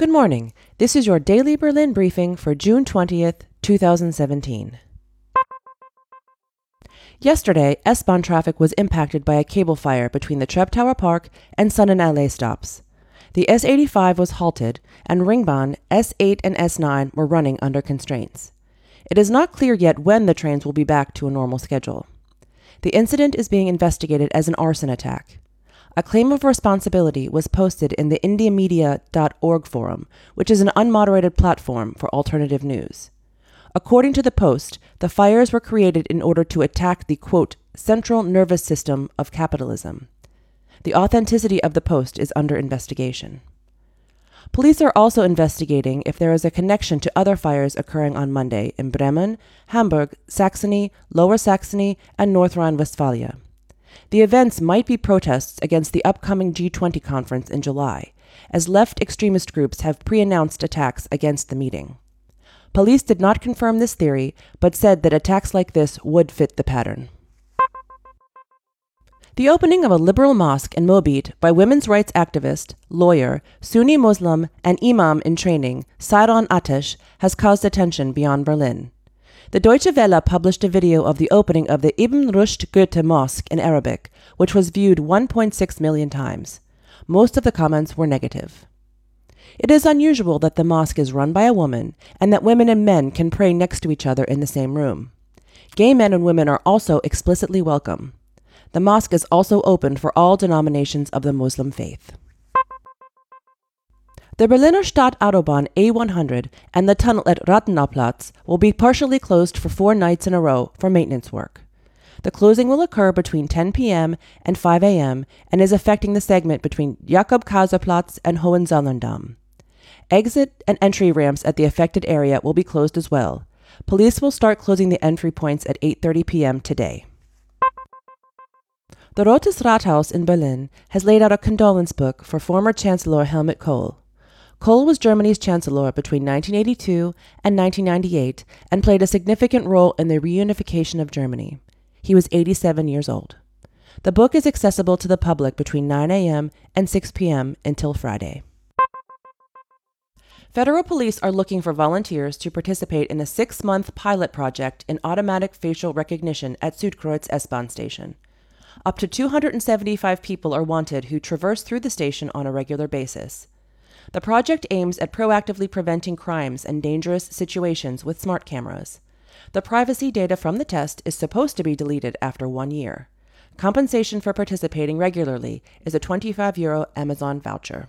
Good morning. This is your daily Berlin briefing for June 20th, 2017. Yesterday, S-Bahn traffic was impacted by a cable fire between the Treptower Park and Sonnenallee stops. The S85 was halted, and Ringbahn, S8 and S9 were running under constraints. It is not clear yet when the trains will be back to a normal schedule. The incident is being investigated as an arson attack. A claim of responsibility was posted in the indiamedia.org forum, which is an unmoderated platform for alternative news. According to the post, the fires were created in order to attack the, quote, central nervous system of capitalism. The authenticity of the post is under investigation. Police are also investigating if there is a connection to other fires occurring on Monday in Bremen, Hamburg, Saxony, Lower Saxony, and North Rhine-Westphalia. The events might be protests against the upcoming G20 conference in July, as left extremist groups have pre-announced attacks against the meeting. Police did not confirm this theory, but said that attacks like this would fit the pattern. The opening of a liberal mosque in Moabit by women's rights activist, lawyer, Sunni Muslim, and imam in training, Sayran Atesh, has caused attention beyond Berlin. The Deutsche Welle published a video of the opening of the Ibn Rushd Goethe Mosque in Arabic, which was viewed 1.6 million times. Most of the comments were negative. It is unusual that the mosque is run by a woman and that women and men can pray next to each other in the same room. Gay men and women are also explicitly welcome. The mosque is also open for all denominations of the Muslim faith. The Berliner Stadtautobahn A100 and the tunnel at Rathenauplatz will be partially closed for 4 nights in a row for maintenance work. The closing will occur between 10 p.m. and 5 a.m. and is affecting the segment between Jakob-Kaiser-Platz and Hohenzollern-Damm. Exit and entry ramps at the affected area will be closed as well. Police will start closing the entry points at 8:30 p.m. today. The Rotes Rathaus in Berlin has laid out a condolence book for former Chancellor Helmut Kohl. Kohl was Germany's chancellor between 1982 and 1998 and played a significant role in the reunification of Germany. He was 87 years old. The book is accessible to the public between 9 a.m. and 6 p.m. until Friday. Federal police are looking for volunteers to participate in a 6-month pilot project in automatic facial recognition at Südkreuz S-Bahn station. Up to 275 people are wanted who traverse through the station on a regular basis. The project aims at proactively preventing crimes and dangerous situations with smart cameras. The privacy data from the test is supposed to be deleted after 1 year. Compensation for participating regularly is a €25 Amazon voucher.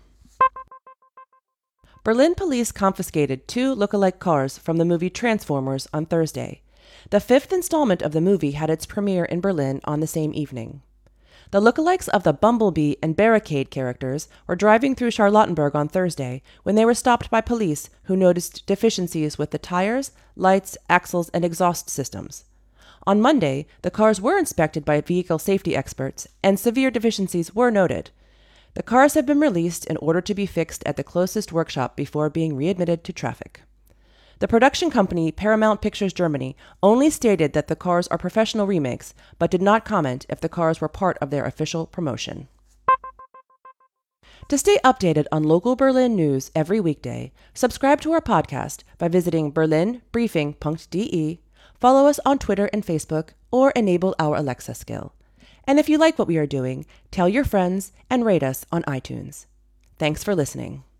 Berlin police confiscated 2 lookalike cars from the movie Transformers on Thursday. The 5th installment of the movie had its premiere in Berlin on the same evening. The lookalikes of the Bumblebee and Barricade characters were driving through Charlottenburg on Thursday when they were stopped by police who noticed deficiencies with the tires, lights, axles, and exhaust systems. On Monday, the cars were inspected by vehicle safety experts, and severe deficiencies were noted. The cars have been released in order to be fixed at the closest workshop before being readmitted to traffic. The production company Paramount Pictures Germany only stated that the cars are professional remakes, but did not comment if the cars were part of their official promotion. To stay updated on local Berlin news every weekday, subscribe to our podcast by visiting berlinbriefing.de, follow us on Twitter and Facebook, or enable our Alexa skill. And if you like what we are doing, tell your friends and rate us on iTunes. Thanks for listening.